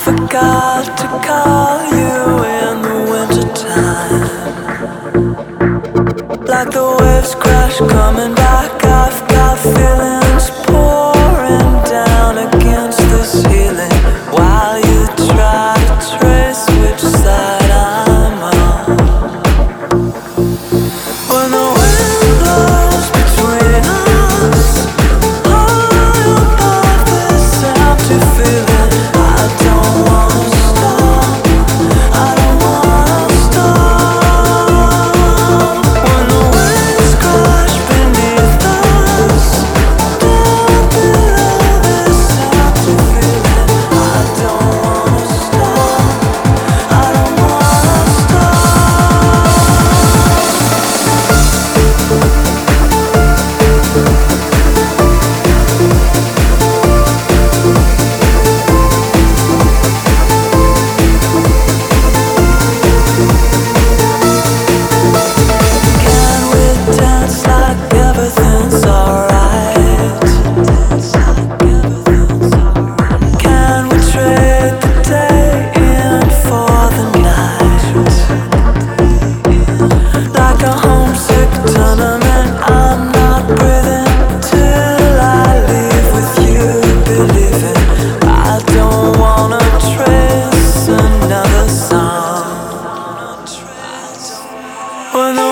forgot to call you in the wintertime. Like the waves crash coming back, I've got feelings pouring down against the ceiling while you try to trace which side I'm on. When the wind blows between us, high above this empty feeling, I don't wanna stop, I don't wanna stop. When the waves crash beneath us, down below this empty feeling, I don't wanna stop, I don't wanna stop. Can we dance like everything's alright? Can we trade the day in for the night? Like a homesick tournament, I'm not breathing till I leave with you, believing I don't wanna trace another song. When the